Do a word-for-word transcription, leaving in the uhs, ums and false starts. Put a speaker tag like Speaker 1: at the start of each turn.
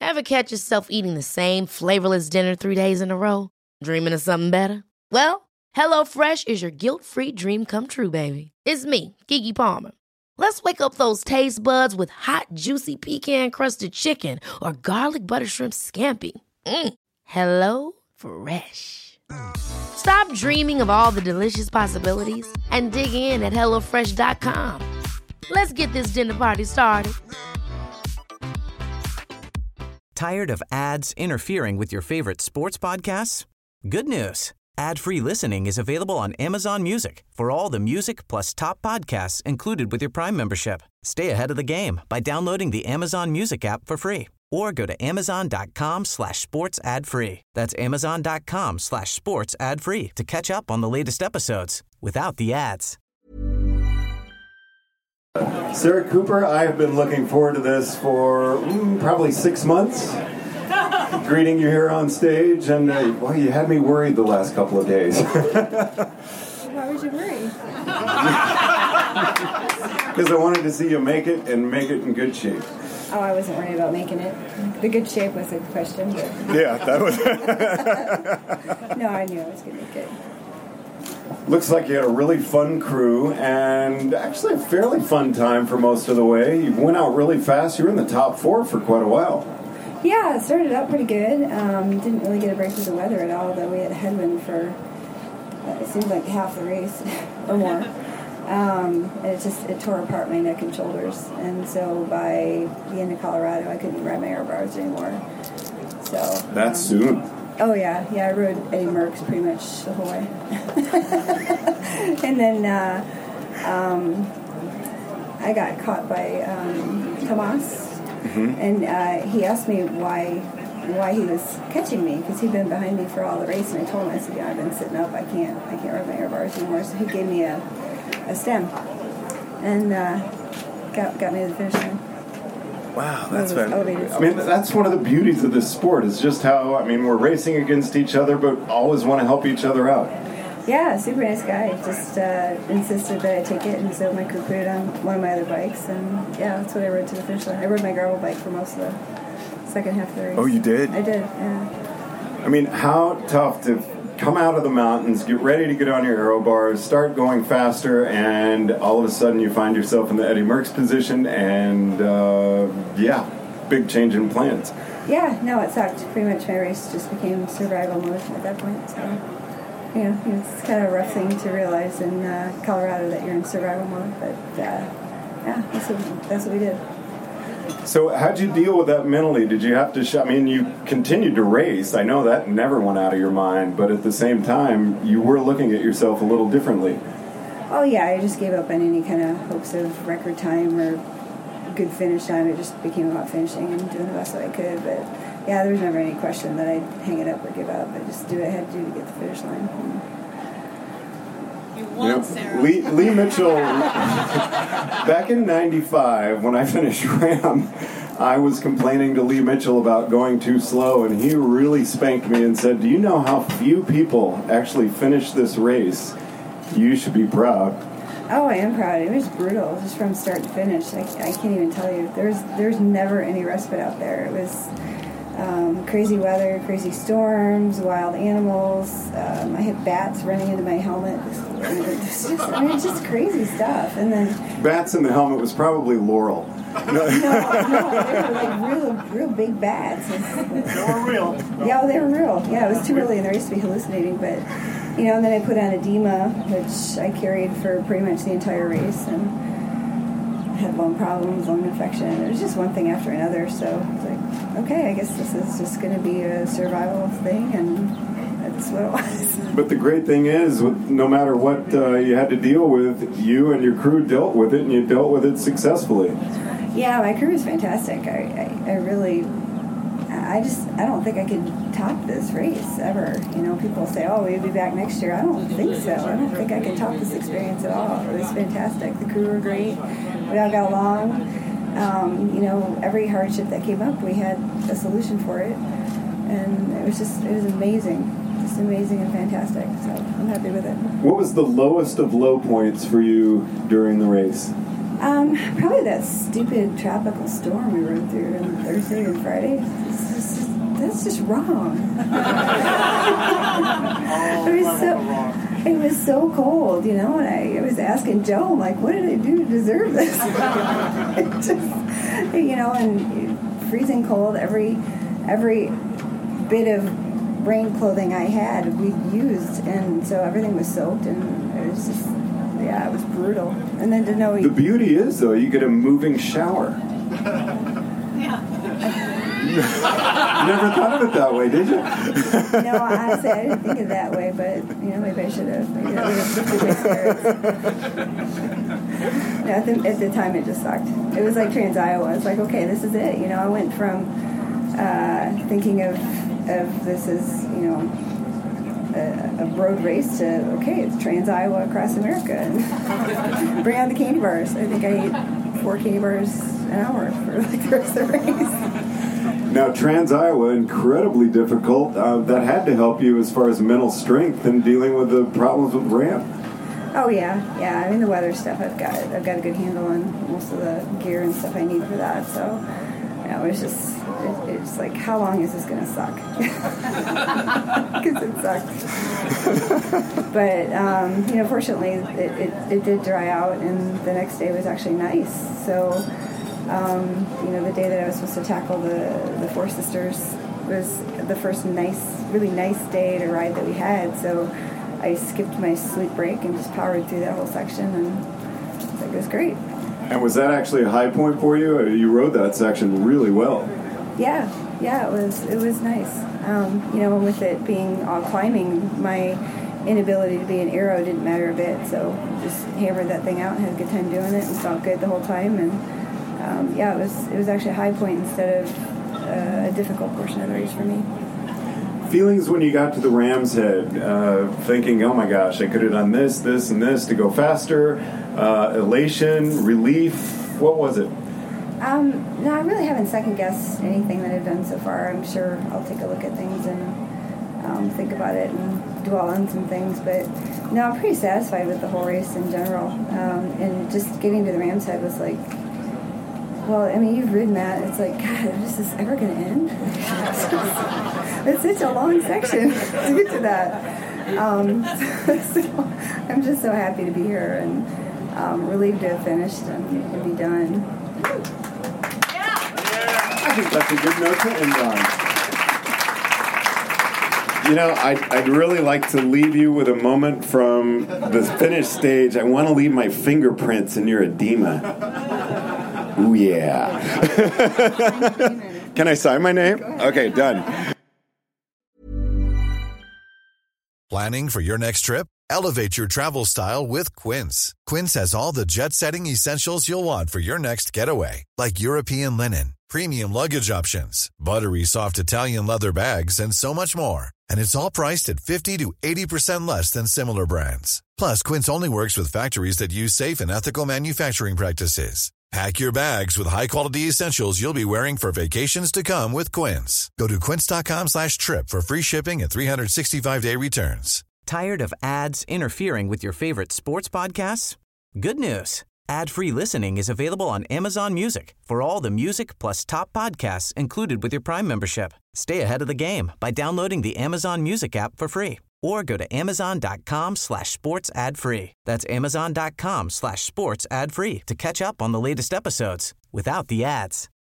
Speaker 1: Ever catch yourself eating the same flavorless dinner three days in a row? Dreaming of something better? Well, HelloFresh is your guilt-free dream come true, baby. It's me, Keke Palmer. Let's wake up those taste buds with hot, juicy pecan-crusted chicken or garlic butter shrimp scampi. Mm. Hello Fresh. Stop dreaming of all the delicious possibilities and dig in at hello fresh dot com. Let's get this dinner party started.
Speaker 2: Tired of ads interfering with your favorite sports podcasts? Good news. Ad-free listening is available on Amazon Music for all the music plus top podcasts included with your Prime membership. Stay ahead of the game by downloading the Amazon Music app for free or go to amazon.com slash sports ad free. That's amazon.com slash sports ad free to catch up on the latest episodes without the ads.
Speaker 3: Sarah Cooper, I have been looking forward to this for mm, probably six months. Greeting you here on stage, and uh, well, you had me worried the last couple of days.
Speaker 4: Why was you worried?
Speaker 3: Because I wanted to see you make it and make it in good shape.
Speaker 4: Oh, I wasn't worried about making it. The good shape was a question. But
Speaker 3: yeah, that was.
Speaker 4: No, I knew I was going to make it.
Speaker 3: Looks like you had a really fun crew, and actually a fairly fun time for most of the way. You went out really fast. You were in the top four for quite a while.
Speaker 4: Yeah, it started out pretty good. Um, didn't really get a break with the weather at all, though we had a headwind for, uh, it seemed like half the race or more. Um, and it just, it tore apart my neck and shoulders. And so by the end of Colorado, I couldn't ride my air bars anymore. So
Speaker 3: That's
Speaker 4: um,
Speaker 3: soon.
Speaker 4: Oh, yeah. Yeah, I rode Eddie Merckx pretty much the whole way. And then uh, um, I got caught by um, Tomas. Mm-hmm. And uh, he asked me why why he was catching me, because he'd been behind me for all the race, and I told him, I said, yeah, I've been sitting up, I can't I can't ride my air bars anymore. So he gave me a, a stem and uh, got got me to the finish line.
Speaker 3: Wow, that's fantastic. I mean, that's one of the beauties of this sport, is just how, I mean, we're racing against each other, but always want to help each other out.
Speaker 4: Yeah, super nice guy. Just uh, insisted that I take it, and so my crew put it on one of my other bikes, and yeah, that's what I rode to the finish line. I rode my gravel bike for most of the second half of the race.
Speaker 3: Oh, you did?
Speaker 4: I did, yeah.
Speaker 3: I mean, how tough to come out of the mountains, get ready to get on your aero bars, start going faster, and all of a sudden you find yourself in the Eddie Merckx position, and uh, yeah, big change in plans.
Speaker 4: Yeah, no, it sucked. Pretty much my race just became survival mode at that point, so... You know, it's kind of a rough thing to realize in uh, Colorado that you're in survival mode, but uh, yeah, that's what, that's what we did.
Speaker 3: So how'd you deal with that mentally? Did you have to, sh- I mean, you continued to race. I know that never went out of your mind, but at the same time, you were looking at yourself a little differently.
Speaker 4: Oh, yeah, I just gave up on any kind of hopes of record time or good finish time. It just became about finishing and doing the best that I could, but... Yeah, there was never any question that I'd hang it up or give up. I just do what I had to do to get the finish line.
Speaker 5: You won, you know, Sarah.
Speaker 3: Lee, Lee Mitchell, back in ninety-five, when I finished Ram, I was complaining to Lee Mitchell about going too slow, and he really spanked me and said, do you know how few people actually finish this race? You should be proud.
Speaker 4: Oh, I am proud. It was brutal, just from start to finish. I, I can't even tell you. There's, there's never any respite out there. It was... Um, crazy weather, crazy storms, wild animals. Um, I had bats running into my helmet. It's just, I mean, it's just crazy stuff. And then
Speaker 3: bats in the helmet was probably Laurel.
Speaker 4: No, no, they were like real, real big bats.
Speaker 6: They were real.
Speaker 4: Yeah, well, they were real. Yeah, it was too early in the race to be hallucinating, but you know. And then I put on edema, which I carried for pretty much the entire race, and had lung problems, lung infection. It was just one thing after another. So it's like, okay, I guess this is just going to be a survival thing, and that's what it was.
Speaker 3: But the great thing is, no matter what uh, you had to deal with, you and your crew dealt with it, and you dealt with it successfully.
Speaker 4: Yeah, my crew is fantastic. I, I, I really, I just, I don't think I could top this race ever. You know, people say, oh, we'll be back next year. I don't think so. I don't think I can top this experience at all. It was fantastic. The crew were great. We all got along. Um, you know, every hardship that came up, we had a solution for it. And it was just, it was amazing. Just amazing and fantastic. So I'm happy with it.
Speaker 3: What was the lowest of low points for you during the race?
Speaker 4: Um, probably that stupid tropical storm we rode through on Thursday and Friday. It's it's just wrong. it was so it was so cold, you know, and I, I was asking Joe, like, what did I do to deserve this? It just, you know, and freezing cold. Every every bit of rain clothing I had, we used, and so everything was soaked, and it was just, yeah, it was brutal. And then to know
Speaker 3: the beauty is, though, you get a moving shower. You never thought of it that way, did you?
Speaker 4: No, honestly, I didn't think of it that way, but, you know, maybe I should have. Maybe that would have lifted my spirits. No, at, the, at the time, it just sucked. It was like Trans Iowa. It's like, okay, this is it. You know, I went from uh, thinking of, of this as, you know, a, a road race to, okay, it's Trans Iowa across America. And bring on the candy bars. I think I ate four candy bars an hour for like the rest of the race.
Speaker 3: Now, Trans Iowa, incredibly difficult. Uh, that had to help you as far as mental strength and dealing with the problems with ramp.
Speaker 4: Oh yeah, yeah. I mean, the weather stuff, I've got I've got a good handle on most of the gear and stuff I need for that. So, you know, it's just it, it's like, how long is this going to suck? Because it sucks. But um, you know, fortunately, it, it it did dry out, and the next day was actually nice. So. Um, you know, the day that I was supposed to tackle the, the Four Sisters was the first nice, really nice day to ride that we had. So I skipped my sleep break and just powered through that whole section, and it was great.
Speaker 3: And was that actually a high point for you? You rode that section really well.
Speaker 4: Yeah, yeah, it was. It was nice. Um, you know, and with it being all climbing, my inability to be an aero didn't matter a bit. So just hammered that thing out and had a good time doing it, and felt good the whole time. And Um, yeah, it was it was actually a high point instead of uh, a difficult portion of the race for me.
Speaker 3: Feelings when you got to the Ram's Head, uh, thinking, oh my gosh, I could have done this, this, and this to go faster, uh, elation, relief, what was it?
Speaker 4: Um, no, I really haven't second-guessed anything that I've done so far. I'm sure I'll take a look at things and um, think about it and dwell on some things, but no, I'm pretty satisfied with the whole race in general. Um, and just getting to the Ram's Head was like, well, I mean, you've ridden that. It's like, God, is this ever going to end? It's such a long section to get to that. Um, so I'm just so happy to be here and um, relieved to have finished and, and be done.
Speaker 3: Yeah. I think that's a good note to end on. You know, I'd, I'd really like to leave you with a moment from the finished stage. I want to leave my fingerprints in your edema. Ooh, yeah. Can I sign my name? Okay, done.
Speaker 5: Planning for your next trip? Elevate your travel style with Quince. Quince has all the jet-setting essentials you'll want for your next getaway, like European linen, premium luggage options, buttery soft Italian leather bags, and so much more. And it's all priced at fifty to eighty percent less than similar brands. Plus, Quince only works with factories that use safe and ethical manufacturing practices. Pack your bags with high-quality essentials you'll be wearing for vacations to come with Quince. Go to quince.com slash trip for free shipping and three sixty-five day returns.
Speaker 2: Tired of ads interfering with your favorite sports podcasts? Good news. Ad-free listening is available on Amazon Music for all the music plus top podcasts included with your Prime membership. Stay ahead of the game by downloading the Amazon Music app for free or go to amazon.com slash sports ad free. That's amazon.com slash sports ad free to catch up on the latest episodes without the ads.